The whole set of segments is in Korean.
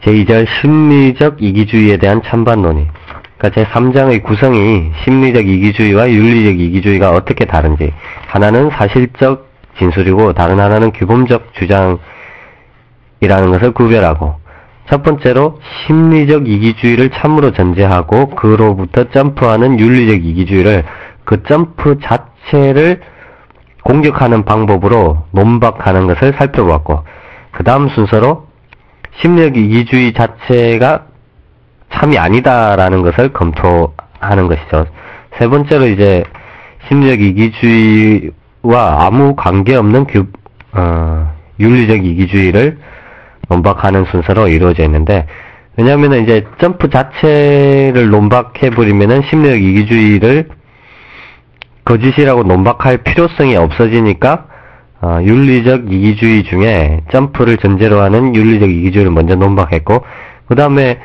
제2절 심리적 이기주의에 대한 찬반 논의. 그러니까 제3장의 구성이 심리적 이기주의와 윤리적 이기주의가 어떻게 다른지, 하나는 사실적 진술이고 다른 하나는 규범적 주장이라는 것을 구별하고, 첫 번째로 심리적 이기주의를 참으로 전제하고 그로부터 점프하는 윤리적 이기주의를, 그 점프 자체를 공격하는 방법으로 논박하는 것을 살펴보았고, 그 다음 순서로 심리적 이기주의 자체가 참이 아니다라는 것을 검토하는 것이죠. 세 번째로 이제 심리적 이기주의와 아무 관계없는 윤리적 이기주의를 논박하는 순서로 이루어져 있는데, 왜냐하면 이제 점프 자체를 논박해버리면은 심리적 이기주의를 거짓이라고 논박할 필요성이 없어지니까 윤리적 이기주의 중에 점프를 전제로 하는 윤리적 이기주의를 먼저 논박했고, 그 다음에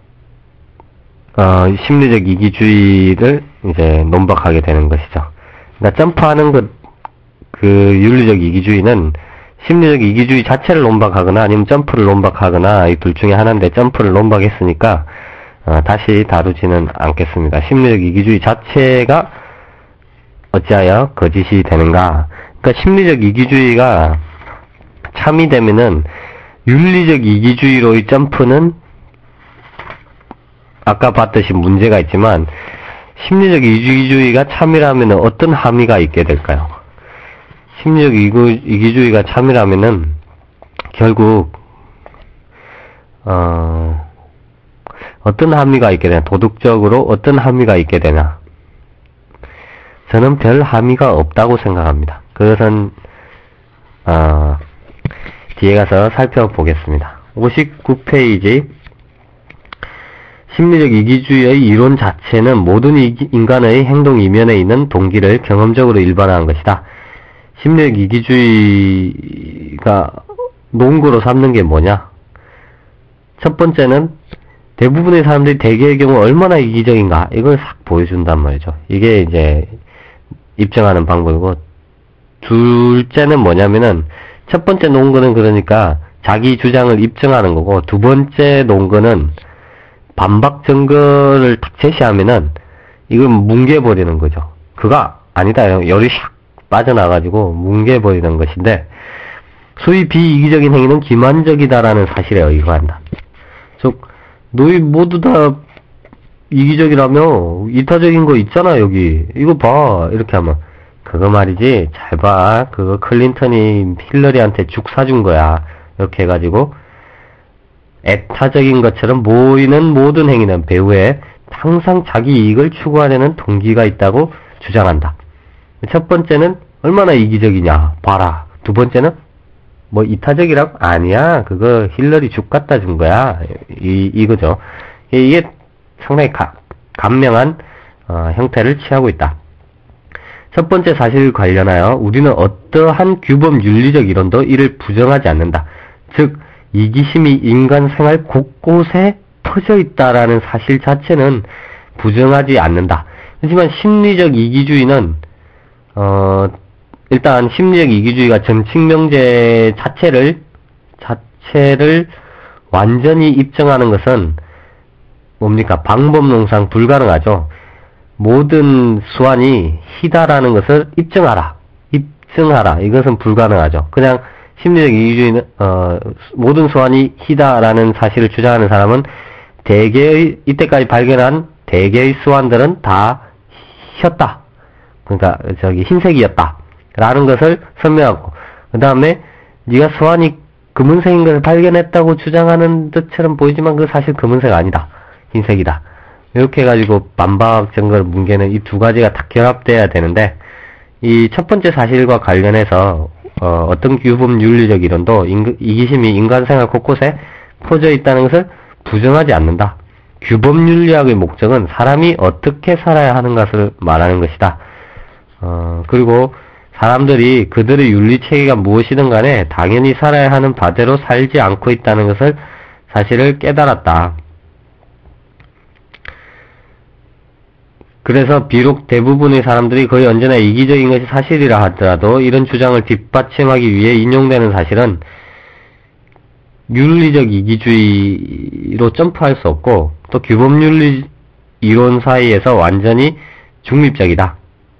심리적 이기주의를 이제 논박하게 되는 것이죠. 그러니까 점프하는 그 윤리적 이기주의는 심리적 이기주의 자체를 논박하거나 아니면 점프를 논박하거나 이 둘 중에 하나인데, 점프를 논박했으니까 다시 다루지는 않겠습니다. 심리적 이기주의 자체가 어찌하여 거짓이 되는가? 그러니까 심리적 이기주의가 참이 되면은 윤리적 이기주의로의 점프는 아까 봤듯이 문제가 있지만, 심리적 이기주의가 참이라면 어떤 함의가 있게 될까요? 심리적 이기주의가 참이라면은 결국 어떤 함의가 있게 되나, 도덕적으로 어떤 함의가 있게 되나, 저는 별 함의가 없다고 생각합니다. 그것은 뒤에 가서 살펴보겠습니다. 59페이지. 심리적 이기주의의 이론 자체는 모든 인간의 행동 이면에 있는 동기를 경험적으로 일반화한 것이다. 심리적 이기주의가 논거로 삼는 게 뭐냐? 첫 번째는 대부분의 사람들이 대개의 경우 얼마나 이기적인가, 이걸 싹 보여준단 말이죠. 이게 이제 입증하는 방법이고, 둘째는 뭐냐면은, 첫 번째 논거는 그러니까 자기 주장을 입증하는 거고, 두 번째 논거는 반박 증거를 딱 제시하면은 이걸 뭉개버리는 거죠. 그가 아니다, 열이 샥 빠져나가지고 뭉개버리는 것인데, 소위 비이기적인 행위는 기만적이다라는 사실에 의거한다. 즉, 너희 모두 다 이기적이라며 이타적인 거 있잖아 여기, 이거 봐, 이렇게 하면, 그거 말이지, 잘 봐, 그거 클린턴이 힐러리한테 죽 사준 거야, 이렇게 해가지고 애타적인 것처럼 보이는 모든 행위는 배후에 항상 자기 이익을 추구하려는 동기가 있다고 주장한다. 첫 번째는 얼마나 이기적이냐 봐라. 두 번째는 뭐 이타적이라고? 아니야, 그거 힐러리 죽 갖다 준 거야, 이거죠. 이게 상당히 간명한 형태를 취하고 있다. 첫 번째 사실 관련하여 우리는 어떠한 규범 윤리적 이론도 이를 부정하지 않는다. 즉 이기심이 인간 생활 곳곳에 퍼져 있다라는 사실 자체는 부정하지 않는다. 하지만 심리적 이기주의는 일단 심리적 이기주의가 정칙명제 자체를 완전히 입증하는 것은 뭡니까? 방법론상 불가능하죠. 모든 수완이 희다라는 것을 입증하라. 이것은 불가능하죠. 그냥 심리적 이기주의는 모든 수완이 희다라는 사실을 주장하는 사람은 대개의 이때까지 발견한 대개의 수완들은 다 혔다. 그러니까 흰색이었다 라는 것을 설명하고, 그 다음에 네가 수완이 검은색인 것을 발견했다고 주장하는 듯처럼 보이지만 그 사실 검은색 아니다, 흰색이다, 이렇게 해가지고 반박 증거를 뭉개는 이 두 가지가 다 결합돼야 되는데, 이 첫 번째 사실과 관련해서 어떤 규범 윤리적 이론도 이기심이 인간 생활 곳곳에 퍼져 있다는 것을 부정하지 않는다. 규범 윤리학의 목적은 사람이 어떻게 살아야 하는 것을 말하는 것이다. 그리고 사람들이 그들의 윤리 체계가 무엇이든 간에 당연히 살아야 하는 바대로 살지 않고 있다는 것을 사실을 깨달았다. 그래서 비록 대부분의 사람들이 거의 언제나 이기적인 것이 사실이라 하더라도 이런 주장을 뒷받침하기 위해 인용되는 사실은 윤리적 이기주의로 점프할 수 없고, 또 규범윤리 이론 사이에서 완전히 중립적이다.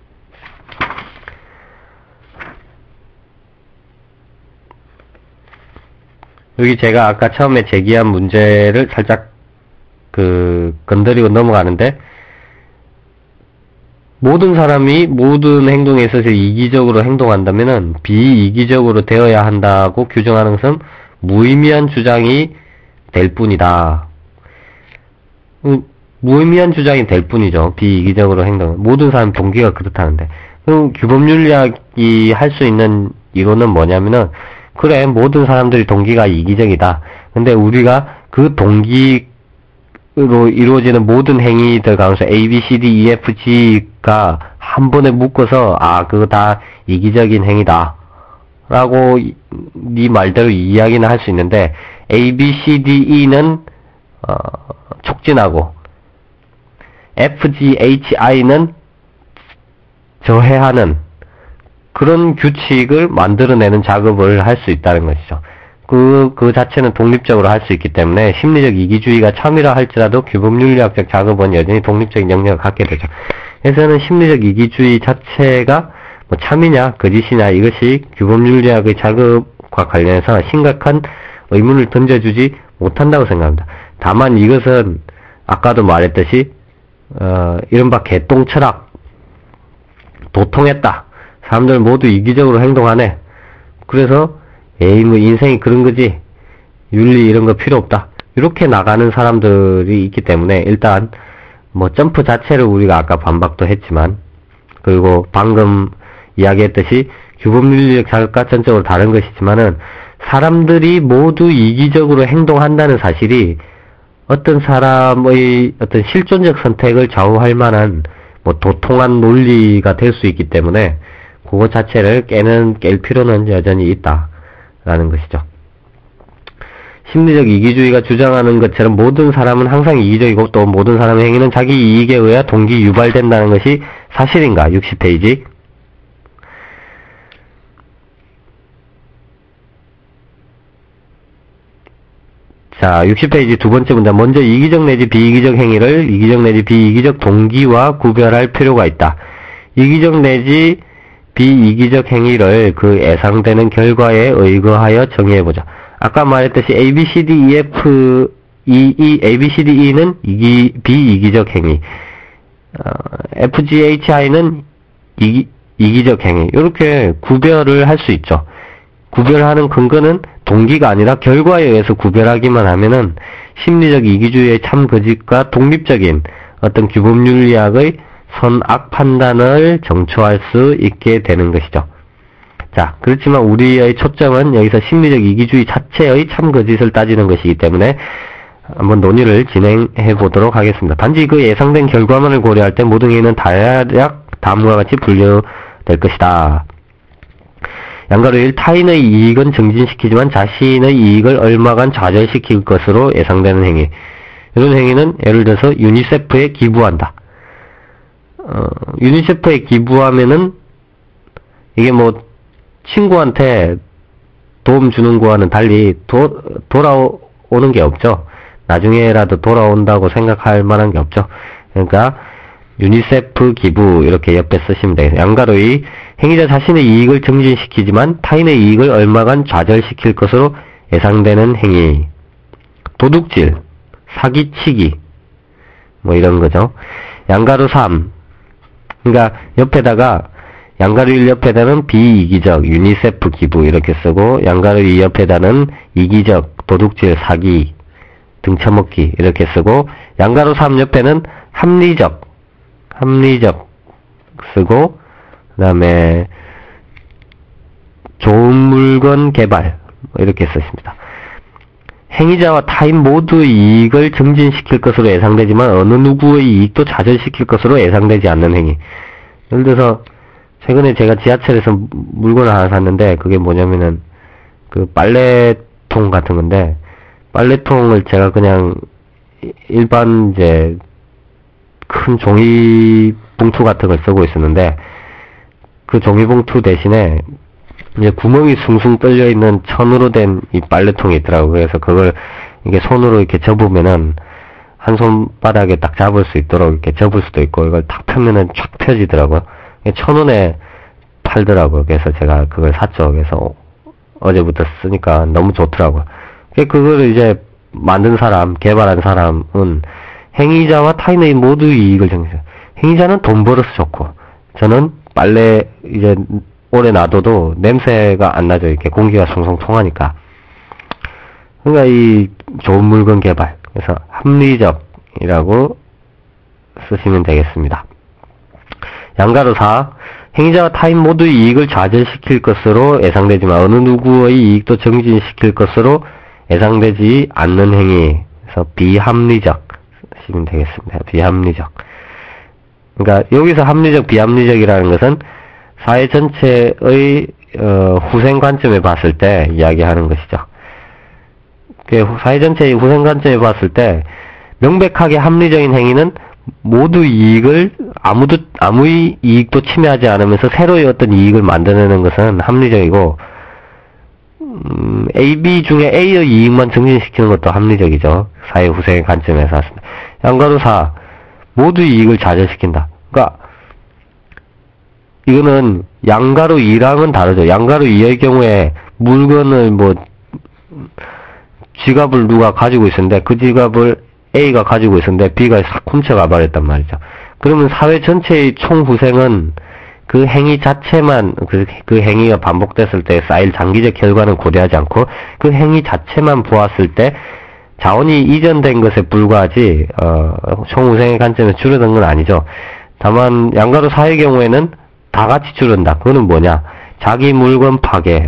여기 제가 아까 처음에 제기한 문제를 살짝 건드리고 넘어가는데, 모든 사람이 모든 행동에 있어서 이기적으로 행동한다면은 비이기적으로 되어야 한다고 규정하는 것은 무의미한 주장이 될 뿐이다. 무의미한 주장이 될 뿐이죠. 비이기적으로 행동. 모든 사람 동기가 그렇다는데. 그럼 규범윤리학이 할 수 있는 이론은 뭐냐면은, 그래, 모든 사람들이 동기가 이기적이다. 근데 우리가 그 동기로 이루어지는 모든 행위들 가운데서 A, B, C, D, E, F, G가 한 번에 묶어서, 그거 다 이기적인 행위다. 라고, 네 말대로 이야기는 할 수 있는데, A, B, C, D, E는, 촉진하고, F, G, H, I는 저해하는, 그런 규칙을 만들어내는 작업을 할 수 있다는 것이죠. 그 자체는 독립적으로 할 수 있기 때문에 심리적 이기주의가 참이라 할지라도 규범윤리학적 작업은 여전히 독립적인 영역을 갖게 되죠. 그래서는 심리적 이기주의 자체가 뭐 참이냐 거짓이냐 이것이 규범윤리학의 작업과 관련해서 심각한 의문을 던져주지 못한다고 생각합니다. 다만 이것은 아까도 말했듯이 이른바 개똥철학, 도통했다. 사람들 모두 이기적으로 행동하네. 그래서 뭐 인생이 그런 거지. 윤리 이런 거 필요 없다. 이렇게 나가는 사람들이 있기 때문에 일단 뭐 점프 자체를 우리가 아까 반박도 했지만, 그리고 방금 이야기했듯이 규범윤리적 자극과 전적으로 다른 것이지만은 사람들이 모두 이기적으로 행동한다는 사실이 어떤 사람의 어떤 실존적 선택을 좌우할 만한 뭐 도통한 논리가 될 수 있기 때문에 그거 자체를 깰 필요는 여전히 있다라는 것이죠. 심리적 이기주의가 주장하는 것처럼 모든 사람은 항상 이기적이고 또 모든 사람의 행위는 자기 이익에 의해 동기 유발된다는 것이 사실인가? 60페이지. 자, 60페이지 두 번째 문장. 먼저 이기적 내지 비이기적 행위를 이기적 내지 비이기적 동기와 구별할 필요가 있다. 이기적 내지 비이기적 행위를 그 예상되는 결과에 의거하여 정의해보자. 아까 말했듯이 A, B, C, D, E, F, A, B, C, D, E는 비이기적 행위, F, G, H, I는 이기적 행위. 이렇게 구별을 할 수 있죠. 구별하는 근거는 동기가 아니라 결과에 의해서 구별하기만 하면은 심리적 이기주의의 참 거짓과 독립적인 어떤 규범윤리학의 선악 판단을 정초할 수 있게 되는 것이죠. 자, 그렇지만 우리의 초점은 여기서 심리적 이기주의 자체의 참 거짓을 따지는 것이기 때문에 한번 논의를 진행해 보도록 하겠습니다. 단지 그 예상된 결과만을 고려할 때 모든 행위는 대략 다음과 같이 분류될 것이다. 양가로 1. 타인의 이익은 증진시키지만 자신의 이익을 얼마간 좌절시킬 것으로 예상되는 행위. 이런 행위는 예를 들어서 유니세프에 기부한다. 유니세프에 기부하면은 이게 뭐 친구한테 도움 주는 거와는 달리 돌아오는 게 없죠. 나중에라도 돌아온다고 생각할 만한 게 없죠. 그러니까 유니세프 기부 이렇게 옆에 쓰시면 되겠습니다. 양가로 2. 행위자 자신의 이익을 증진시키지만 타인의 이익을 얼마간 좌절시킬 것으로 예상되는 행위. 도둑질, 사기치기 뭐 이런 거죠. 양가로 3. 그러니까 옆에다가 양가로 1 옆에다는 비이기적 유니세프 기부 이렇게 쓰고 양가로 2 옆에다는 이기적 도둑질 사기 등쳐먹기 이렇게 쓰고 양가로 3 옆에는 합리적 쓰고 그 다음에 좋은 물건 개발 이렇게 쓰십니다. 행위자와 타인 모두의 이익을 증진시킬 것으로 예상되지만 어느 누구의 이익도 좌절시킬 것으로 예상되지 않는 행위. 예를 들어서 최근에 제가 지하철에서 물건을 하나 샀는데 그게 뭐냐면은 그 빨래통 같은 건데 빨래통을 제가 그냥 일반 이제 큰 종이 봉투 같은 걸 쓰고 있었는데 그 종이 봉투 대신에 이제 구멍이 숭숭 뚫려 있는 천으로 된 이 빨래통이 있더라고요. 그래서 그걸 이게 손으로 이렇게 접으면은 한 손바닥에 딱 잡을 수 있도록 이렇게 접을 수도 있고, 이걸 탁 펴면은 쫙 펴지더라고요. 1,000원에 팔더라고요. 그래서 제가 그걸 샀죠. 그래서 어제부터 쓰니까 너무 좋더라고요. 그걸 이제 만든 사람, 개발한 사람은 행위자와 타인의 모두의 이익을 정해요. 행위자는 돈 벌어서 좋고, 저는 빨래 이제 오래 놔둬도 냄새가 안 나죠. 이렇게 공기가 송송 통하니까. 그러니까 이 좋은 물건 개발. 그래서 합리적이라고 쓰시면 되겠습니다. 양가로 4. 행위자와 타인 모두의 이익을 좌절시킬 것으로 예상되지만 어느 누구의 이익도 정진시킬 것으로 예상되지 않는 행위. 그래서 비합리적 쓰시면 되겠습니다. 비합리적. 그러니까 여기서 합리적, 비합리적이라는 것은 사회 전체의 후생 관점에 봤을 때 이야기하는 것이죠. 사회 전체의 후생 관점에 봤을 때 명백하게 합리적인 행위는 모두 이익을 아무의 이익도 침해하지 않으면서 새로의 어떤 이익을 만들어내는 것은 합리적이고, A, B 중에 A의 이익만 증진시키는 것도 합리적이죠. 사회 후생의 관점에서 봤습니다. 양가로 4. 모두 이익을 좌절시킨다. 그러니까 이거는 양가로 2랑은 다르죠. 양가로 2의 경우에 물건을 지갑을 누가 가지고 있었는데 그 지갑을 A가 가지고 있었는데 B가 싹 훔쳐가 버렸단 말이죠. 그러면 사회 전체의 총후생은 그 행위 자체만, 그 행위가 반복됐을 때 쌓일 장기적 결과는 고려하지 않고 그 행위 자체만 보았을 때 자원이 이전된 것에 불과하지, 총후생의 관점에서 줄어든 건 아니죠. 다만 양가로 4의 경우에는 다 같이 줄은다. 그거는 뭐냐? 자기 물건 파괴,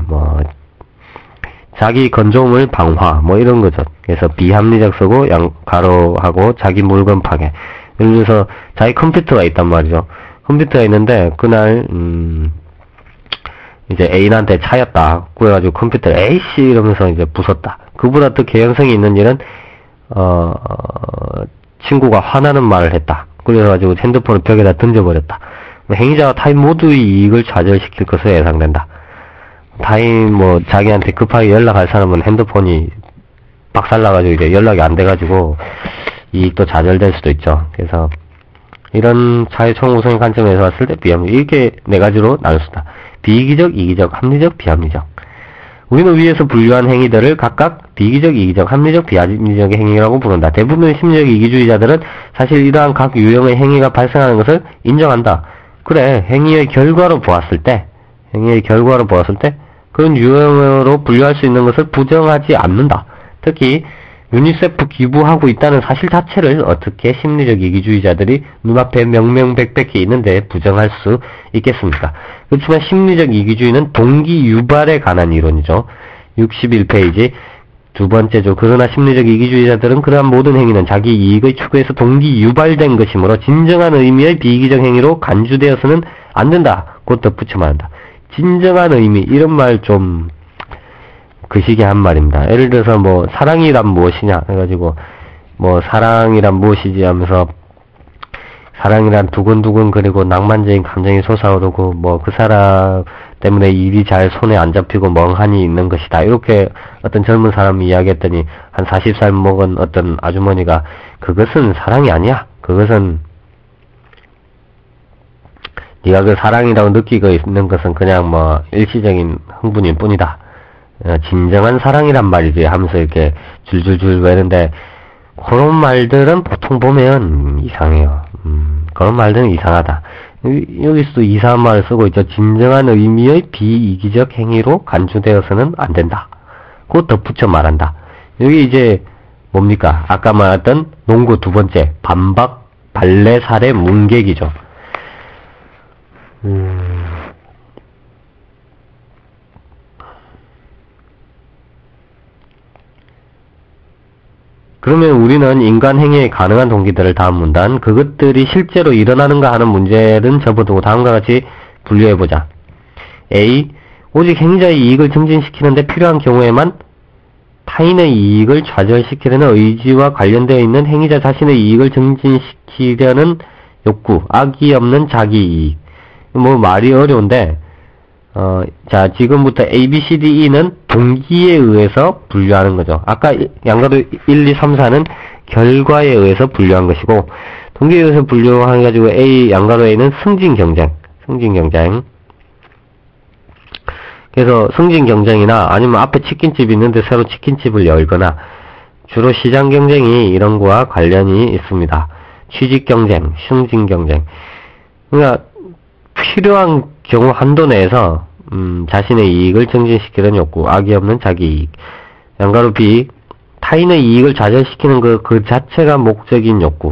자기 건조물 방화, 이런 거죠. 그래서 비합리적 쓰고 양가로하고 자기 물건 파괴. 예를 들어서 자기 컴퓨터가 있단 말이죠. 컴퓨터가 있는데 그날 이제 애인한테 차였다. 그래가지고 컴퓨터를 에이씨 이러면서 이제 부쉈다. 그보다 더 개연성이 있는 일은 친구가 화나는 말을 했다. 그래가지고 핸드폰을 벽에다 던져버렸다. 행위자와 타인 모두의 이익을 좌절시킬 것으로 예상된다. 타인 자기한테 급하게 연락할 사람은 핸드폰이 박살나가지고 이제 연락이 안 돼가지고 이익도 좌절될 수도 있죠. 그래서 이런 사회 총우승의 관점에서 봤을 때 비합리적, 이렇게 네 가지로 나눴습니다. 비이기적, 이기적, 합리적, 비합리적. 우리는 위에서 분류한 행위들을 각각 비이기적, 이기적, 합리적, 비합리적의 행위라고 부른다. 대부분의 심리적 이기주의자들은 사실 이러한 각 유형의 행위가 발생하는 것을 인정한다. 그래, 행위의 결과로 보았을 때 그런 유형으로 분류할 수 있는 것을 부정하지 않는다. 특히 유니세프 기부하고 있다는 사실 자체를 어떻게 심리적 이기주의자들이 눈앞에 명명백백히 있는데 부정할 수 있겠습니까? 그렇지만 심리적 이기주의는 동기 유발에 관한 이론이죠. 61페이지 두 번째죠. 그러나 심리적 이기주의자들은 그러한 모든 행위는 자기 이익의 추구에서 동기 유발된 것이므로 진정한 의미의 비이기적 행위로 간주되어서는 안 된다. 곧 덧붙여 말한다. 진정한 의미, 이런 말 좀 그시기 한 말입니다. 예를 들어서 사랑이란 무엇이냐 해가지고 사랑이란 무엇이지 하면서 사랑이란 두근두근 그리고 낭만적인 감정이 솟아오르고 그 사람 때문에 일이 잘 손에 안 잡히고 멍하니 있는 것이다. 이렇게 어떤 젊은 사람이 이야기했더니 한 40살 먹은 어떤 아주머니가 그것은 사랑이 아니야. 그것은 네가 그 사랑이라고 느끼고 있는 것은 그냥 일시적인 흥분일 뿐이다. 진정한 사랑이란 말이지 하면서 이렇게 줄줄줄 외는데 그런 말들은 보통 보면 이상해요. 그런 말들은 이상하다. 여기서도 이상한 말을 쓰고 있죠. 진정한 의미의 비이기적 행위로 간주되어서는 안 된다. 곧 덧붙여 말한다. 여기 이제 뭡니까? 아까 말했던 농구 두 번째 반박 발레 사례 문객이죠. 그러면 우리는 인간 행위에 가능한 동기들을 다음 문단, 그것들이 실제로 일어나는가 하는 문제는 접어두고 다음과 같이 분류해보자. A. 오직 행위자의 이익을 증진시키는데 필요한 경우에만 타인의 이익을 좌절시키려는 의지와 관련되어 있는 행위자 자신의 이익을 증진시키려는 욕구, 악의 없는 자기 이익. 말이 어려운데 자, 지금부터 A, B, C, D, E는 동기에 의해서 분류하는 거죠. 아까 양가로 1, 2, 3, 4는 결과에 의해서 분류한 것이고, 동기에 의해서 분류해가지고 양가로 A는 승진 경쟁. 그래서 승진 경쟁이나 아니면 앞에 치킨집이 있는데 새로 치킨집을 열거나, 주로 시장 경쟁이 이런 거와 관련이 있습니다. 취직 경쟁, 승진 경쟁. 그러니까 필요한 경우 한도 내에서 자신의 이익을 증진시키는 욕구, 악의 없는 자기 이익. 양가로 B, 타인의 이익을 좌절시키는 그 자체가 목적인 욕구.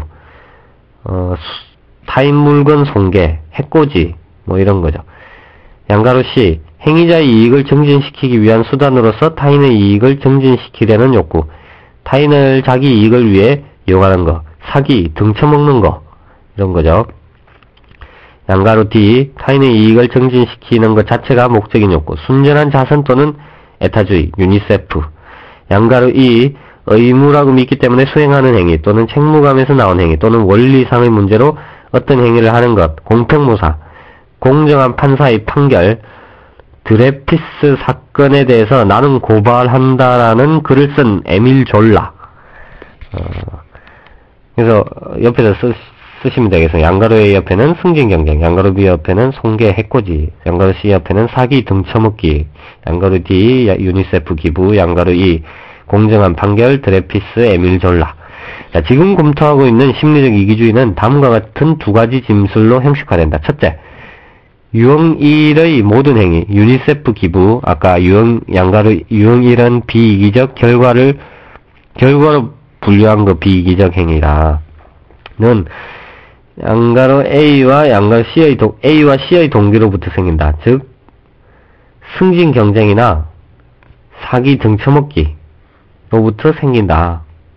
타인 물건 손괴, 해코지, 뭐 이런 거죠. 양가로 C, 행위자의 이익을 증진시키기 위한 수단으로서 타인의 이익을 증진시키려는 욕구. 타인을 자기 이익을 위해 이용하는 거, 사기, 등쳐먹는 거, 이런 거죠. 양가로 D, 타인의 이익을 증진시키는 것 자체가 목적인 욕구, 순전한 자선 또는 애타주의, 유니세프. 양가로 E, 의무라고 믿기 때문에 수행하는 행위 또는 책무감에서 나온 행위 또는 원리상의 문제로 어떤 행위를 하는 것, 공평무사, 공정한 판사의 판결. 드레피스 사건에 대해서 나는 고발한다라는 글을 쓴 에밀 졸라. 그래서 옆에서 쓰시면 되겠어요. 양가로 A 옆에는 승진 경쟁, 양가로 B 옆에는 손괴, 해코지, 양가로 C 옆에는 사기, 등쳐먹기, 양가로 D 유니세프 기부, 양가로 E 공정한 판결, 드레피스, 에밀 졸라. 자, 지금 검토하고 있는 심리적 이기주의는 다음과 같은 두 가지 짐술로 형식화된다. 첫째, 유형 1의 모든 행위, 유니세프 기부, 아까 양가로 유형 1은 비이기적 결과로 분류한 거 비이기적 행위라는 양가로 A와 양가로 A와 C의 동기로부터 생긴다. 즉, 승진 경쟁이나 사기 등쳐먹기로부터 생긴다.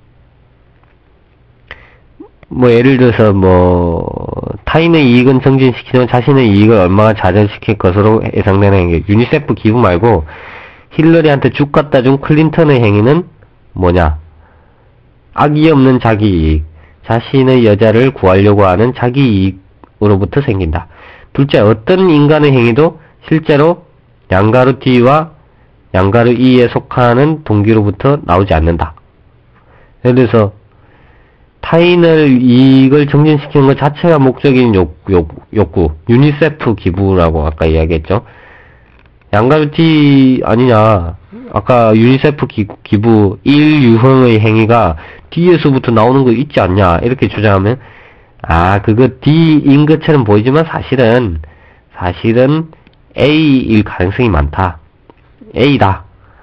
뭐 예를 들어서 타인의 이익은 증진시키면 자신의 이익을 얼마나 좌절시킬 것으로 예상되는 행위. 유니세프 기부 말고 힐러리한테 죽 갖다 준 클린턴의 행위는 뭐냐? 악의 없는 자기 이익. 자신의 여자를 구하려고 하는 자기 이익으로부터 생긴다. 둘째, 어떤 인간의 행위도 실제로 양가로 D와 양가로 E에 속하는 동기로부터 나오지 않는다. 예를 들어서 타인을 이익을 증진시키는 것 자체가 목적인 욕구, 유니세프 기부라고 아까 이야기했죠. 양가로 D 아니냐. 아까 유니세프 기부 1유형의 행위가 D에서부터 나오는 거 있지 않냐. 이렇게 주장하면, 그거 D인 것처럼 보이지만 사실은 A일 가능성이 많다. A다.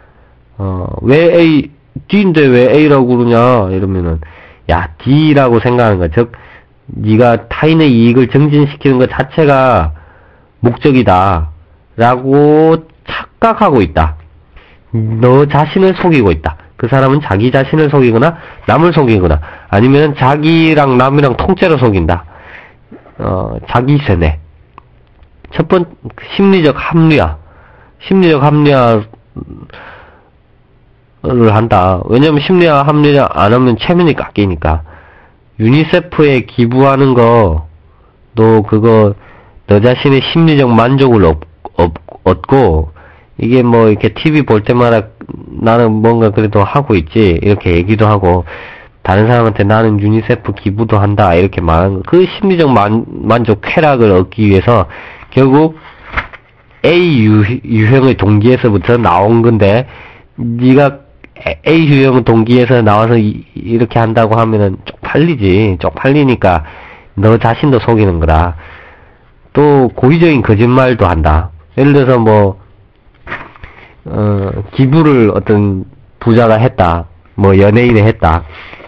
왜 D인데 왜 A라고 그러냐. 이러면은, D라고 생각하는 거. 즉, 네가 타인의 이익을 증진시키는 것 자체가 목적이다. 라고 착각하고 있다. 너 자신을 속이고 있다. 그 사람은 자기 자신을 속이거나 남을 속이거나 아니면 자기랑 남이랑 통째로 속인다. 자기 세뇌. 첫 번째, 심리적 합리화. 를 한다. 왜냐면 심리화 합리화 안 하면 체면이 깎이니까. 유니세프에 기부하는 거, 너 자신의 심리적 만족을 얻고, 이게 이렇게 TV 볼 때마다 나는 뭔가 그래도 하고 있지, 이렇게 얘기도 하고, 다른 사람한테 나는 유니세프 기부도 한다, 이렇게 말하는 거. 그 심리적 만족, 쾌락을 얻기 위해서, 결국, A 유형의 동기에서부터 나온 건데, 네가 A 유형 동기에서 나와서 이렇게 한다고 하면은 쪽팔리지. 쪽팔리니까 너 자신도 속이는 거라. 또 고의적인 거짓말도 한다. 예를 들어서 기부를 어떤 부자가 했다. 연예인이 했다.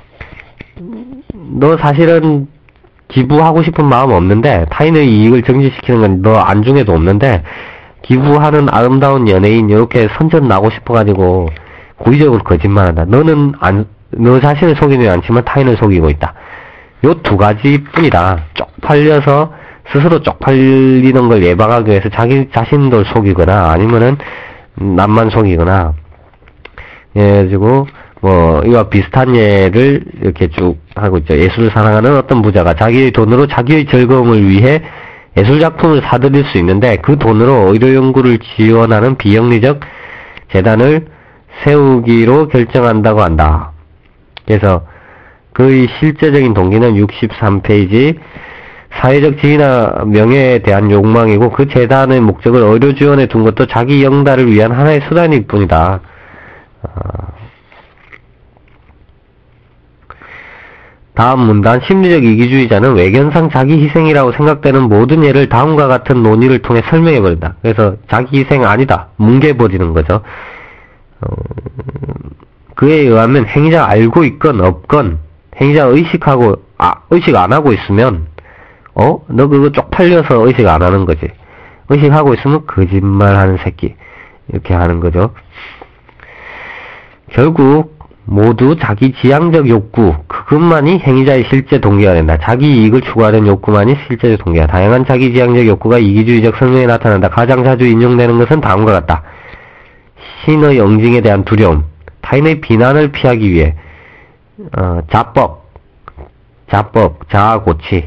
너 사실은 기부하고 싶은 마음 없는데 타인의 이익을 증진시키는 건 너 안중에도 없는데 기부하는 아름다운 연예인 이렇게 선전 나고 싶어가지고 고의적으로 거짓말한다. 너 자신을 속이지 않지만 타인을 속이고 있다. 요 두 가지 뿐이다. 쪽팔려서 스스로 쪽팔리는 걸 예방하기 위해서 자기 자신도 속이거나 아니면은 남만 속이거나 그래가지고 이와 비슷한 예를 이렇게 쭉 하고 있죠. 예술을 사랑하는 어떤 부자가 자기의 돈으로 자기의 즐거움을 위해 예술작품을 사들일 수 있는데 그 돈으로 의료연구를 지원하는 비영리적 재단을 세우기로 결정한다고 한다. 그래서 그의 실제적인 동기는 63페이지 사회적 지위나 명예에 대한 욕망이고 그 재단의 목적을 의료 지원에 둔 것도 자기 영달을 위한 하나의 수단일 뿐이다. 다음 문단 심리적 이기주의자는 외견상 자기 희생이라고 생각되는 모든 예를 다음과 같은 논의를 통해 설명해버린다. 그래서 자기 희생 아니다. 뭉개버리는 거죠. 그에 의하면 행위자가 알고 있건 없건 행위자가 의식 안 하고 있으면 너 그거 쪽팔려서 의식 안 하는 거지. 의식하고 있으면 거짓말하는 새끼. 이렇게 하는 거죠. 결국 모두 자기 지향적 욕구, 그것만이 행위자의 실제 동기가 된다. 자기 이익을 추구하는 욕구만이 실제적 동기다. 다양한 자기 지향적 욕구가 이기주의적 성명에 나타난다. 가장 자주 인용되는 것은 다음과 같다. 신의 응징에 대한 두려움, 타인의 비난을 피하기 위해 자법, 자아고치.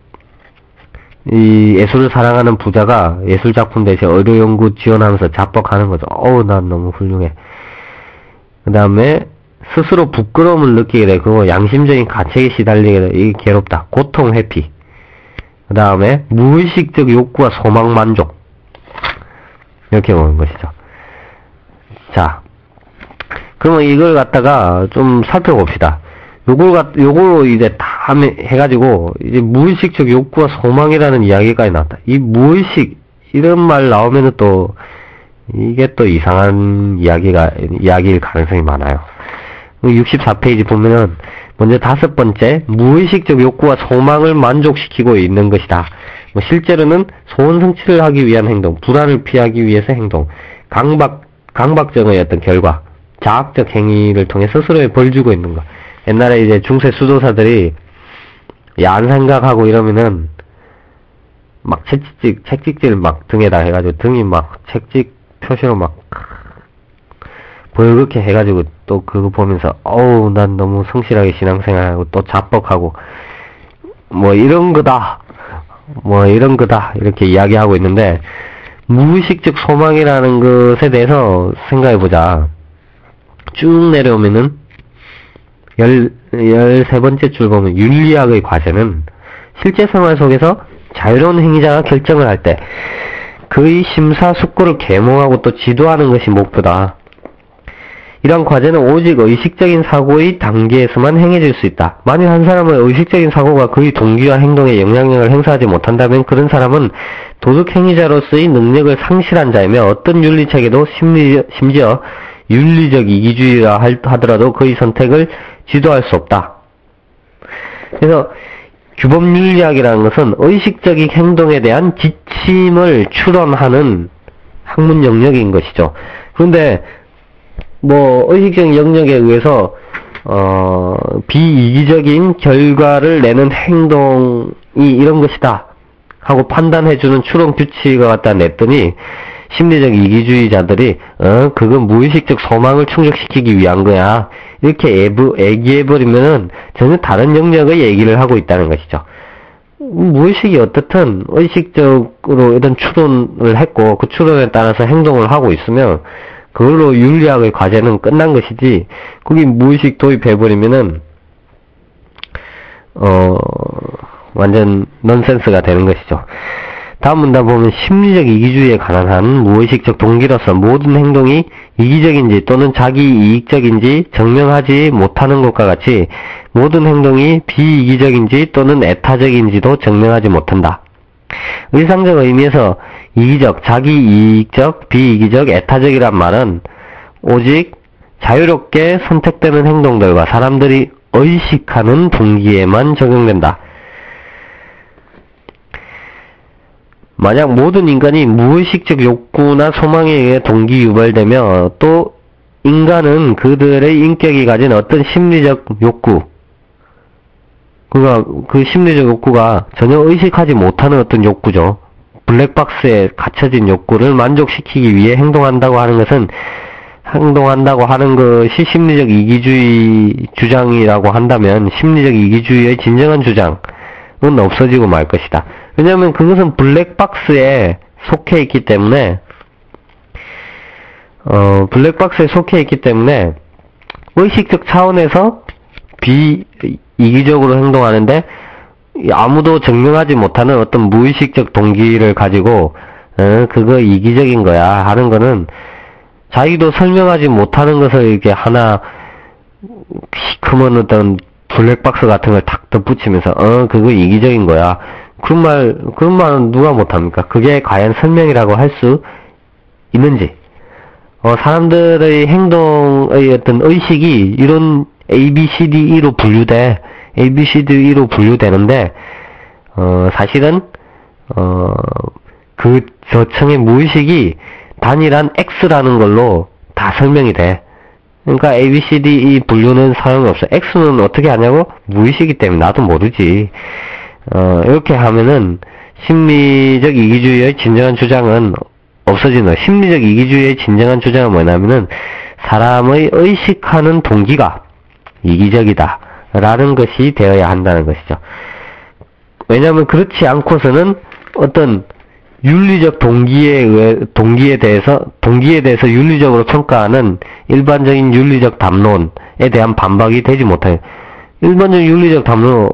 이 예술을 사랑하는 부자가 예술작품 대신 의료연구 지원하면서 자뻑하는 거죠. 난 너무 훌륭해. 그 다음에 스스로 부끄러움을 느끼게 되고 양심적인 가책에 시달리게 되고 이게 괴롭다. 고통 회피. 그 다음에 무의식적 욕구와 소망 만족. 이렇게 보는 것이죠. 자, 그러면 이걸 갖다가 좀 살펴봅시다. 요걸 이제 다 해가지고 이제 무의식적 욕구와 소망이라는 이야기까지 나왔다. 이 무의식 이런 말 나오면은 또 이게 또 이상한 이야기일 가능성이 많아요. 64페이지 보면은 먼저 5번째 무의식적 욕구와 소망을 만족시키고 있는 것이다. 실제로는 소원 성취를 하기 위한 행동, 불안을 피하기 위해서 행동, 강박증의 어떤 결과, 자학적 행위를 통해 스스로에 벌 주고 있는 것. 옛날에 이제 중세 수도사들이 야한 생각하고 이러면은 막 책찍질 막 등에다 해가지고 등이 막 책찍 표시로 막 벌겋게 해가지고 또 그거 보면서 난 너무 성실하게 신앙생활하고 또 자뻑하고 이런 거다 이렇게 이야기하고 있는데 무의식적 소망이라는 것에 대해서 생각해보자. 쭉 내려오면은 13번째 줄 보면 윤리학의 과제는 실제 생활 속에서 자유로운 행위자가 결정을 할 때 그의 심사숙고를 계몽하고 또 지도하는 것이 목표다. 이러한 과제는 오직 의식적인 사고의 단계에서만 행해질 수 있다. 만일 한 사람의 의식적인 사고가 그의 동기와 행동에 영향력을 행사하지 못한다면 그런 사람은 도덕행위자로서의 능력을 상실한 자이며 어떤 윤리체계도 심지어 윤리적 이기주의라 하더라도 그의 선택을 지도할 수 없다. 그래서 규범윤리학이라는 것은 의식적인 행동에 대한 지침을 추론하는 학문 영역인 것이죠. 그런데 의식적인 영역에 의해서 비이기적인 결과를 내는 행동이 이런 것이다 하고 판단해주는 추론 규칙을 갖다 냈더니 심리적 이기주의자들이 그건 무의식적 소망을 충족시키기 위한 거야 이렇게 얘기해버리면은 전혀 다른 영역의 얘기를 하고 있다는 것이죠. 무의식이 어떻든 의식적으로 이런 추론을 했고 그 추론에 따라서 행동을 하고 있으면 그걸로 윤리학의 과제는 끝난 것이지 거기 무의식 도입해버리면은 완전 넌센스가 되는 것이죠. 다음 문단 보면 심리적 이기주의에 관한 한 무의식적 동기로서 모든 행동이 이기적인지 또는 자기 이익적인지 증명하지 못하는 것과 같이 모든 행동이 비이기적인지 또는 애타적인지도 증명하지 못한다. 의상적 의미에서 이기적, 자기 이익적, 비이기적, 애타적이란 말은 오직 자유롭게 선택되는 행동들과 사람들이 의식하는 동기에만 적용된다. 만약 모든 인간이 무의식적 욕구나 소망에 의해 동기 유발되며 또 인간은 그들의 인격이 가진 어떤 심리적 욕구, 그 심리적 욕구가 전혀 의식하지 못하는 어떤 욕구죠. 블랙박스에 갇혀진 욕구를 만족시키기 위해 행동한다고 하는 것이 심리적 이기주의 주장이라고 한다면 심리적 이기주의의 진정한 주장은 없어지고 말 것이다. 왜냐하면 그것은 블랙박스에 속해 있기 때문에 블랙박스에 속해 있기 때문에 의식적 차원에서 비이기적으로 행동하는데 아무도 증명하지 못하는 어떤 무의식적 동기를 가지고 그거 이기적인 거야 하는 거는 자기도 설명하지 못하는 것을 이렇게 하나 시커먼 어떤 블랙박스 같은 걸 탁 덧붙이면서 그거 이기적인 거야. 그런 말은 누가 못합니까? 그게 과연 설명이라고 할 수 있는지. 사람들의 행동의 어떤 의식이 이런 ABCDE로 분류되는데, 사실은, 그 저층의 무의식이 단일한 X라는 걸로 다 설명이 돼. 그러니까 ABCDE 분류는 소용이 없어. X는 어떻게 하냐고? 무의식이기 때문에 나도 모르지. 이렇게 하면은 심리적 이기주의의 진정한 주장은 없어지는 거예요. 심리적 이기주의의 진정한 주장은 뭐냐면은 사람의 의식하는 동기가 이기적이다 라는 것이 되어야 한다는 것이죠. 왜냐하면 그렇지 않고서는 어떤 윤리적 동기에 대해서 윤리적으로 평가하는 일반적인 윤리적 담론에 대한 반박이 되지 못해요. 일반적인 윤리적 담론,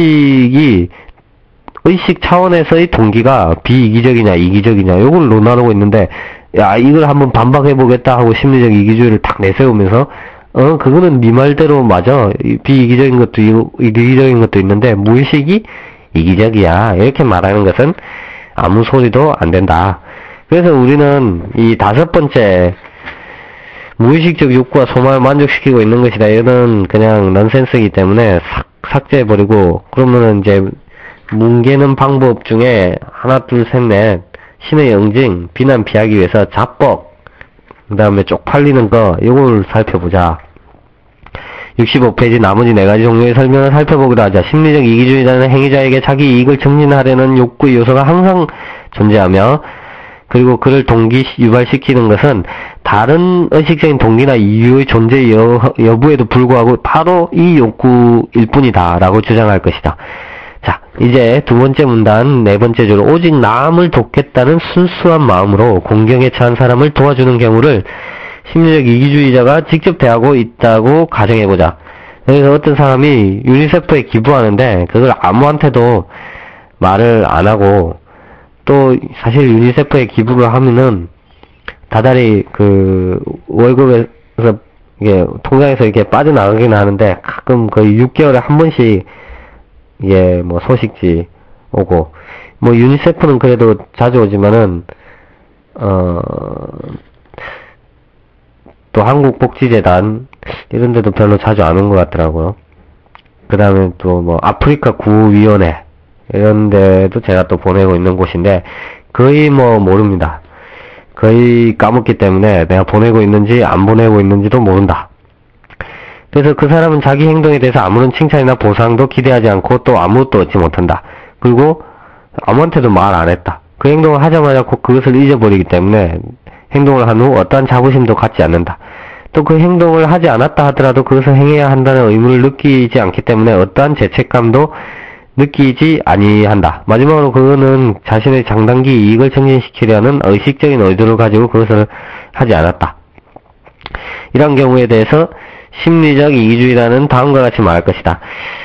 의식 차원에서의 동기가 비이기적이냐 이기적이냐 요걸 논하고 있는데, 야 이걸 한번 반박해보겠다 하고 심리적 이기주의를 딱 내세우면서 그거는 네 말대로 맞아. 비이기적인 것도 이기적인 것도 있는데 무의식이 이기적이야 이렇게 말하는 것은 아무 소리도 안 된다. 그래서 우리는 이 5번째 무의식적 욕구와 소망을 만족시키고 있는 것이다, 이거는 그냥 넌센스이기 때문에 삭제해버리고, 그러면은 이제 뭉개는 방법 중에 하나 둘 셋 넷 신의 응징, 비난 피하기 위해서 자법, 그 다음에 쪽팔리는 거, 이걸 살펴보자. 65페이지 나머지 4가지 종류의 설명을 살펴보기로 하자. 심리적 이기주의자는 행위자에게 자기 이익을 증진하려는 욕구의 요소가 항상 존재하며, 그리고 그를 유발시키는 것은 다른 의식적인 동기나 이유의 존재 여부에도 불구하고 바로 이 욕구일 뿐이다 라고 주장할 것이다. 자, 이제 2번째 문단 4번째 줄, 오직 남을 돕겠다는 순수한 마음으로 공경에 처한 사람을 도와주는 경우를 심리적 이기주의자가 직접 대하고 있다고 가정해보자. 그래서 어떤 사람이 유니세프에 기부하는데 그걸 아무한테도 말을 안 하고, 또 사실 유니세프에 기부를 하면은 다달이 그 월급에서 이게 통장에서 이렇게 빠져나가긴 하는데, 가끔 거의 6개월에 한 번씩 이게 뭐 소식지 오고, 뭐 유니세프는 그래도 자주 오지만은 또 한국복지재단 이런 데도 별로 자주 안 온 것 같더라고요. 그 다음에 또 뭐 아프리카 구호위원회 이런 데도 제가 또 보내고 있는 곳인데 거의 뭐 모릅니다. 거의 까먹기 때문에 내가 보내고 있는지 안 보내고 있는지도 모른다. 그래서 그 사람은 자기 행동에 대해서 아무런 칭찬이나 보상도 기대하지 않고 또 아무것도 얻지 못한다. 그리고 아무한테도 말 안 했다. 그 행동을 하자마자 곧 그것을 잊어버리기 때문에 행동을 한 후 어떠한 자부심도 갖지 않는다. 또 그 행동을 하지 않았다 하더라도 그것을 행해야 한다는 의무를 느끼지 않기 때문에 어떠한 죄책감도 느끼지 아니한다. 마지막으로 그거는 자신의 장단기 이익을 증진시키려는 의식적인 의도를 가지고 그것을 하지 않았다. 이런 경우에 대해서 심리적 이기주의라는 다음과 같이 말할 것이다.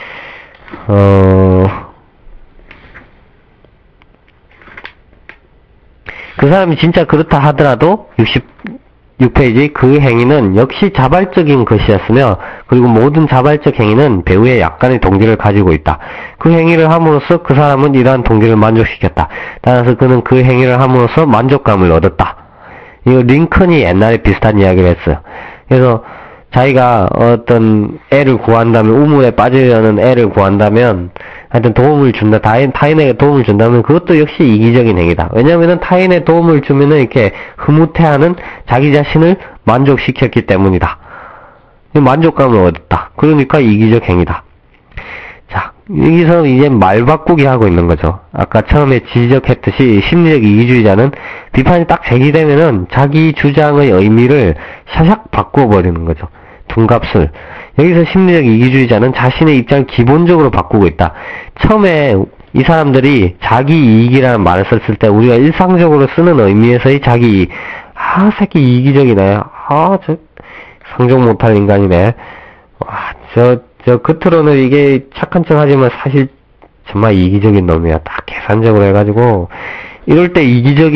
그 사람이 진짜 그렇다 하더라도 66페이지, 그 행위는 역시 자발적인 것이었으며, 그리고 모든 자발적 행위는 배후에 약간의 동기를 가지고 있다. 그 행위를 함으로써 그 사람은 이러한 동기를 만족시켰다. 따라서 그는 그 행위를 함으로써 만족감을 얻었다. 이거 링컨이 옛날에 비슷한 이야기를 했어요. 그래서 자기가 어떤 애를 구한다면, 우물에 빠지려는 애를 구한다면, 하여튼 도움을 준다, 타인에게 도움을 준다면 그것도 역시 이기적인 행위다. 왜냐면은 타인에 도움을 주면은 이렇게 흐뭇해하는 자기 자신을 만족시켰기 때문이다. 만족감을 얻었다. 그러니까 이기적 행위다. 자, 여기서 이제 말 바꾸기 하고 있는 거죠. 아까 처음에 지적했듯이 심리적 이기주의자는 비판이 딱 제기되면은 자기 주장의 의미를 샤샥 바꿔버리는 거죠. 둔갑술. 여기서 심리적 이기주의자는 자신의 입장을 기본적으로 바꾸고 있다. 처음에 이 사람들이 자기 이익이라는 말을 썼을 때 우리가 일상적으로 쓰는 의미에서의 자기 이익. 새끼 이기적이네. 저 상종 못할 인간이네. 겉으로는 이게 착한 척 하지만 사실 정말 이기적인 놈이야. 딱 계산적으로 해가지고, 이럴 때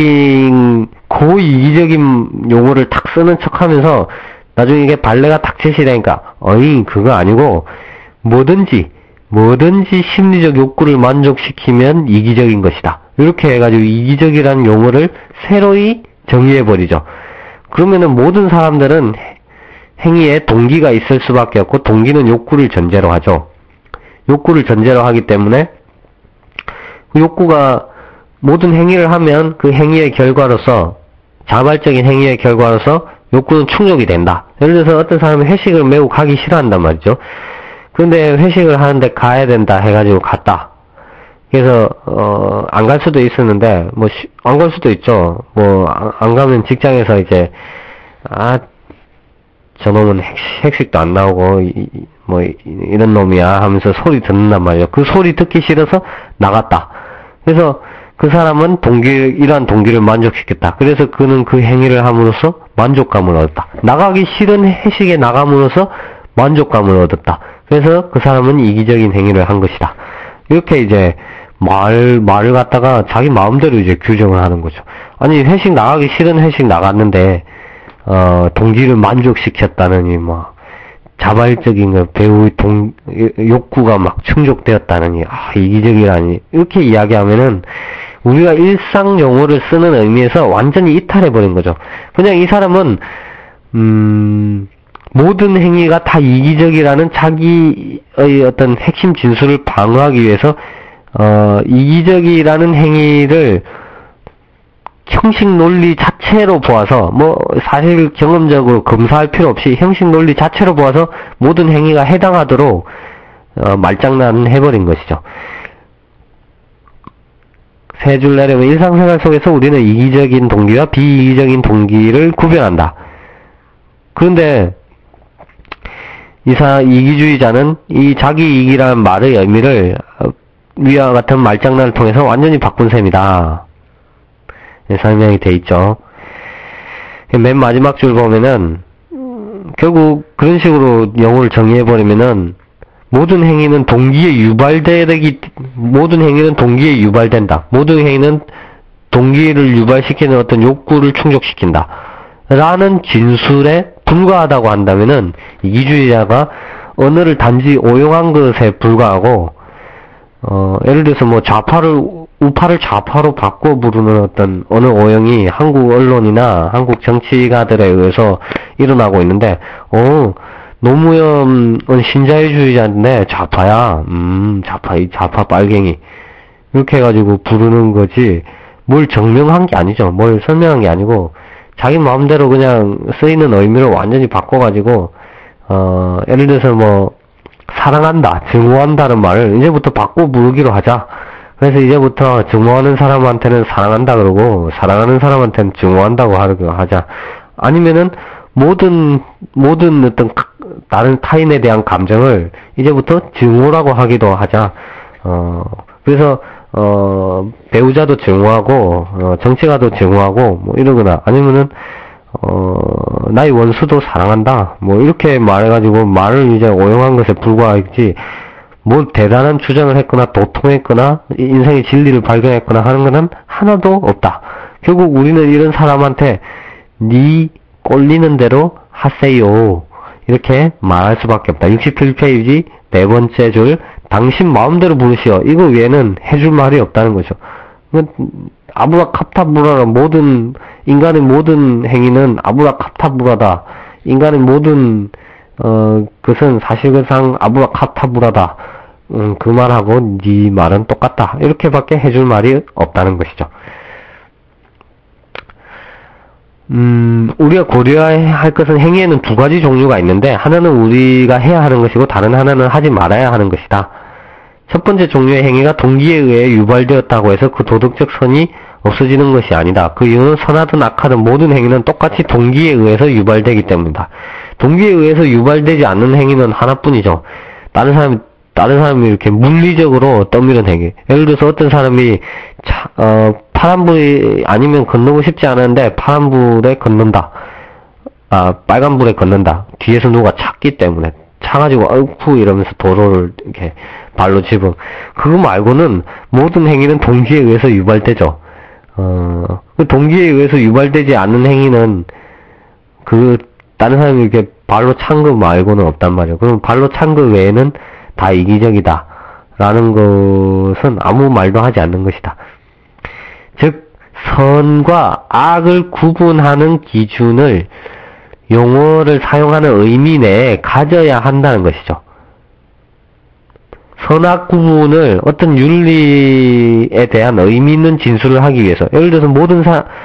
고이기적인 용어를 탁 쓰는 척 하면서, 나중에 이게 발레가 닥치시다니까, 그거 아니고, 뭐든지 심리적 욕구를 만족시키면 이기적인 것이다. 이렇게 해가지고 이기적이라는 용어를 새로이 정의해버리죠. 그러면은 모든 사람들은 행위에 동기가 있을 수밖에 없고, 동기는 욕구를 전제로 하죠. 욕구를 전제로 하기 때문에, 그 욕구가 모든 행위를 하면 그 행위의 결과로서, 자발적인 행위의 결과로서 욕구는 충족이 된다. 예를 들어서 어떤 사람은 회식을 매우 가기 싫어한단 말이죠. 그런데 회식을 하는데 가야 된다 해가지고 갔다. 그래서 안 갈 수도 있었는데 안 갈 수도 있죠. 안 가면 직장에서 이제 저놈은 핵식도 안 나오고 이런 놈이야 하면서 소리 듣는단 말이에요. 그 소리 듣기 싫어서 나갔다. 그래서 그 사람은 이러한 동기를 만족시켰다. 그래서 그는 그 행위를 함으로써 만족감을 얻었다. 나가기 싫은 회식에 나감으로써 만족감을 얻었다. 그래서 그 사람은 이기적인 행위를 한 것이다. 이렇게 이제 말을 갖다가 자기 마음대로 이제 규정을 하는 거죠. 아니, 나가기 싫은 회식 나갔는데, 동기를 만족시켰다느니, 자발적인 배우의 욕구가 막 충족되었다느니, 이기적이라니. 이렇게 이야기하면은, 우리가 일상 용어를 쓰는 의미에서 완전히 이탈해버린 거죠. 그냥 이 사람은, 모든 행위가 다 이기적이라는 자기의 어떤 핵심 진술을 방어하기 위해서, 이기적이라는 행위를 형식 논리 자체로 보아서, 사실 경험적으로 검사할 필요 없이 형식 논리 자체로 보아서 모든 행위가 해당하도록, 말장난을 해버린 것이죠. 세 줄 내려면 일상생활 속에서 우리는 이기적인 동기와 비이기적인 동기를 구별한다. 그런데, 이기주의자는 이 자기 이익이라는 말의 의미를 위와 같은 말장난을 통해서 완전히 바꾼 셈이다. 설명이 돼 있죠. 맨 마지막 줄 보면은 결국 그런 식으로 용어를 정의해버리면은 모든 행위는 동기에 유발된다. 모든 행위는 동기를 유발시키는 어떤 욕구를 충족시킨다. 라는 진술에 불과하다고 한다면은 이기주의자가 언어를 단지 오용한 것에 불과하고 예를 들어서 우파를 좌파로 바꿔 부르는 어떤 어느 오용이 한국 언론이나 한국 정치가들에 의해서 일어나고 있는데 노무현은 신자유주의자인데 좌파야. 좌파 빨갱이. 이렇게 해가지고 부르는 거지 뭘 증명한 게 아니죠. 뭘 설명한 게 아니고 자기 마음대로 그냥 쓰이는 의미를 완전히 바꿔가지고 예를 들어서 사랑한다, 증오한다는 말을 이제부터 바꿔 부르기로 하자. 그래서 이제부터 증오하는 사람한테는 사랑한다 그러고 사랑하는 사람한테는 증오한다고 하자. 아니면은 모든 어떤 다른 타인에 대한 감정을 이제부터 증오라고 하기도 하자. 그래서 배우자도 증오하고 정치가도 증오하고 이러거나 아니면은 나의 원수도 사랑한다 이렇게 말해가지고 말을 이제 오용한 것에 불과하지 대단한 주장을 했거나 도통했거나 인생의 진리를 발견했거나 하는 것은 하나도 없다. 결국 우리는 이런 사람한테 네 꼴리는 대로 하세요 이렇게 말할 수밖에 없다. 67페이지 네 번째 줄 당신 마음대로 부르시오. 이거 외에는 해줄 말이 없다는 거죠. 아브라카타브라라 인간의 모든 행위는 아브라카타브라다. 인간의 모든 것은 사실상 아브라카타브라다. 그 말하고 네 말은 똑같다. 이렇게밖에 해줄 말이 없다는 것이죠. 우리가 고려해야 할 것은 행위에는 두 가지 종류가 있는데 하나는 우리가 해야 하는 것이고 다른 하나는 하지 말아야 하는 것이다. 첫 번째 종류의 행위가 동기에 의해 유발되었다고 해서 그 도덕적 선이 없어지는 것이 아니다. 그 이유는 선하든 악하든 모든 행위는 똑같이 동기에 의해서 유발되기 때문이다. 동기에 의해서 유발되지 않는 행위는 하나뿐이죠. 다른 사람이 다른 사람이 이렇게 물리적으로 떠밀은 행위. 예를 들어서 어떤 사람이 파란불이 아니면 건너고 싶지 않은데 파란불에 건넌다. 빨간불에 건넌다. 뒤에서 누가 찼기 때문에 차가지고 아이쿠 이러면서 도로를 이렇게 발로 짚은. 그거 말고는 모든 행위는 동기에 의해서 유발되죠. 그 동기에 의해서 유발되지 않는 행위는 다른 사람이 이렇게 발로 찬 거 말고는 없단 말이에요. 그럼 발로 찬 거 외에는 다 이기적이다. 라는 것은 아무 말도 하지 않는 것이다. 즉, 선과 악을 구분하는 기준을 용어를 사용하는 의미 내에 가져야 한다는 것이죠. 선악 구분을 어떤 윤리에 대한 의미 있는 진술을 하기 위해서, 예를 들어서 모든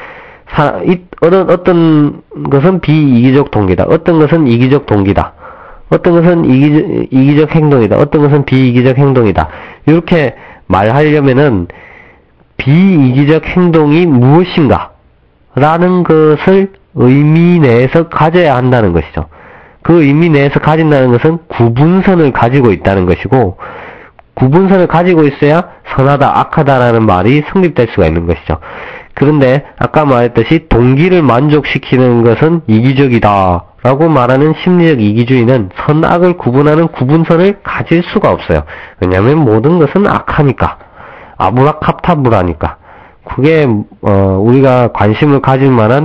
어떤 것은 비이기적 동기다. 어떤 것은 이기적 동기다. 어떤 것은 이기적 행동이다. 어떤 것은 비이기적 행동이다. 이렇게 말하려면은 비이기적 행동이 무엇인가? 라는 것을 의미 내에서 가져야 한다는 것이죠. 그 의미 내에서 가진다는 것은 구분선을 가지고 있다는 것이고, 구분선을 가지고 있어야 선하다, 악하다라는 말이 성립될 수가 있는 것이죠. 그런데 아까 말했듯이 동기를 만족시키는 것은 이기적이다 라고 말하는 심리적 이기주의는 선악을 구분하는 구분선을 가질 수가 없어요. 왜냐하면 모든 것은 악하니까. 아브라카타브라니까. 그게 우리가 관심을 가질 만한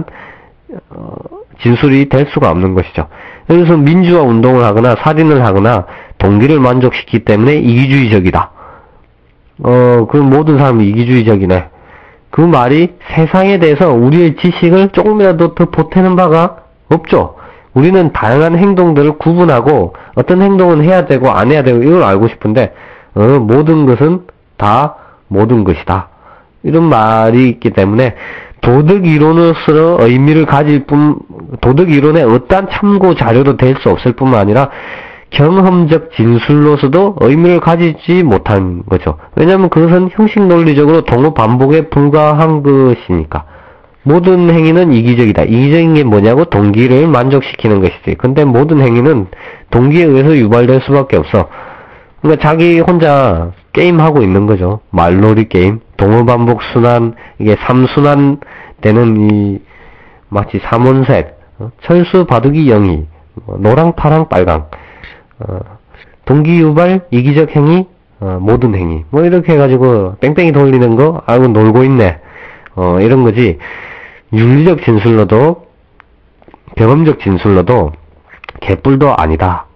진술이 될 수가 없는 것이죠. 그래서 민주화 운동을 하거나 살인을 하거나 동기를 만족시키기 때문에 이기주의적이다. 그 모든 사람이 이기주의적이네. 그 말이 세상에 대해서 우리의 지식을 조금이라도 더 보태는 바가 없죠. 우리는 다양한 행동들을 구분하고 어떤 행동은 해야 되고 안 해야 되고 이걸 알고 싶은데 모든 것은 다 모든 것이다. 이런 말이 있기 때문에 도덕 이론으로서 의미를 가질 도덕 이론의 어떠한 참고 자료도 될 수 없을 뿐만 아니라 경험적 진술로서도 의미를 가지지 못한 거죠. 왜냐하면 그것은 형식 논리적으로 동호 반복에 불과한 것이니까. 모든 행위는 이기적이다. 이기적인 게 뭐냐고? 동기를 만족시키는 것이지. 근데 모든 행위는 동기에 의해서 유발될 수밖에 없어. 그러니까 자기 혼자 게임하고 있는 거죠. 말놀이 게임. 동호 반복 순환, 이게 3순환 되는 마치 3원색, 철수, 바둑이, 영희, 노랑, 파랑, 빨강. 동기 유발, 이기적 행위, 모든 행위. 이렇게 해가지고, 뺑뺑이 돌리는 거, 아이고, 놀고 있네. 이런 거지. 윤리적 진술로도, 경험적 진술로도, 개뿔도 아니다.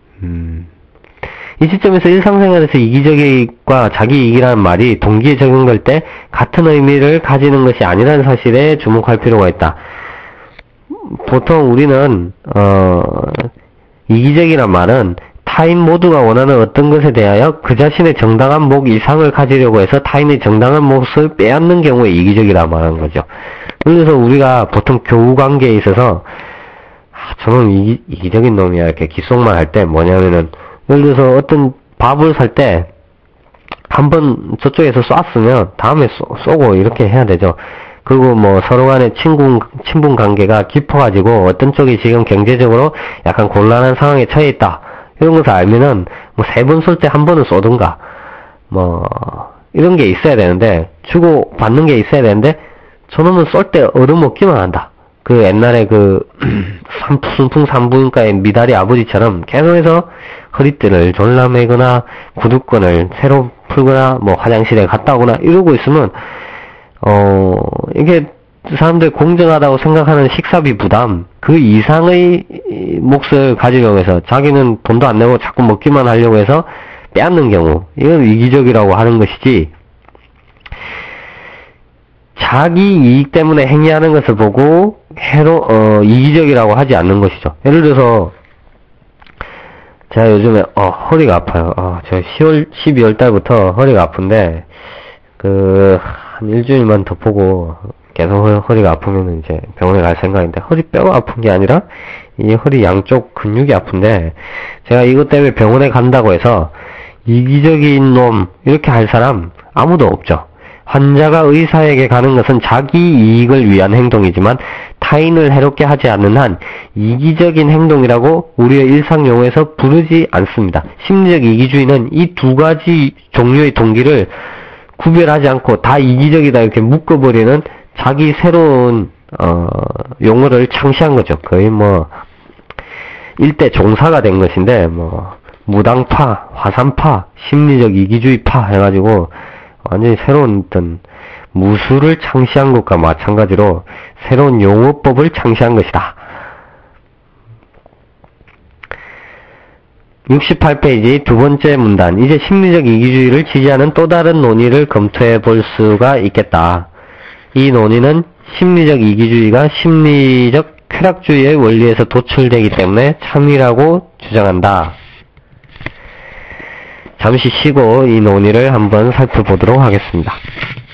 이 시점에서 일상생활에서 이기적과 자기이기라는 말이 동기에 적용될 때 같은 의미를 가지는 것이 아니라는 사실에 주목할 필요가 있다. 보통 우리는, 이기적이란 말은 타인 모두가 원하는 어떤 것에 대하여 그 자신의 정당한 목 이상을 가지려고 해서 타인의 정당한 몫을 빼앗는 경우에 이기적이라 말하는 거죠. 그래서 우리가 보통 교우 관계에 있어서 저는 이기적인 놈이야 이렇게 귓속말 할 때 뭐냐면은 예를 들어서 어떤 밥을 살 때 한번 저쪽에서 쐈으면 다음에 쏘고 이렇게 해야 되죠. 그리고 서로 간의 친분 관계가 깊어가지고 어떤 쪽이 지금 경제적으로 약간 곤란한 상황에 처해 있다. 이런 것을 알면은 3번 쏠 때 한 번은 쏘든가 이런 게 있어야 되는데 주고 받는 게 있어야 되는데 저놈은 쏠 때 얻어먹기만 한다. 그 옛날에 순풍 산부인과의 미다리 아버지처럼 계속해서 허리띠를 졸라매거나 구두권을 새로 풀거나 화장실에 갔다 오거나 이러고 있으면 이게 사람들이 공정하다고 생각하는 식사비 부담 그 이상의 몫을 가지려고 해서 자기는 돈도 안 내고 자꾸 먹기만 하려고 해서 빼앗는 경우 이건 이기적이라고 하는 것이지 자기 이익 때문에 행위하는 것을 보고 이기적이라고 하지 않는 것이죠. 예를 들어서 제가 요즘에 허리가 아파요. 제가 12월 달부터 허리가 아픈데 한 일주일만 더 보고 계속 허리가 아프면 이제 병원에 갈 생각인데 허리뼈가 아픈 게 아니라 이 허리 양쪽 근육이 아픈데 제가 이것 때문에 병원에 간다고 해서 이기적인 놈 이렇게 할 사람 아무도 없죠. 환자가 의사에게 가는 것은 자기 이익을 위한 행동이지만 타인을 해롭게 하지 않는 한 이기적인 행동이라고 우리의 일상 용어에서 부르지 않습니다. 심리적 이기주의는 이 두 가지 종류의 동기를 구별하지 않고 다 이기적이다 이렇게 묶어버리는 자기 새로운 용어를 창시한 거죠. 거의 뭐 일대 종사가 된 것인데 뭐 무당파, 화산파, 심리적 이기주의파 해가지고 완전히 새로운 어떤 무술을 창시한 것과 마찬가지로 새로운 용어법을 창시한 것이다. 68페이지 두 번째 문단. 이제 심리적 이기주의를 지지하는 또 다른 논의를 검토해 볼 수가 있겠다. 이 논의는 심리적 이기주의가 심리적 쾌락주의의 원리에서 도출되기 때문에 참이라고 주장한다. 잠시 쉬고 이 논의를 한번 살펴보도록 하겠습니다.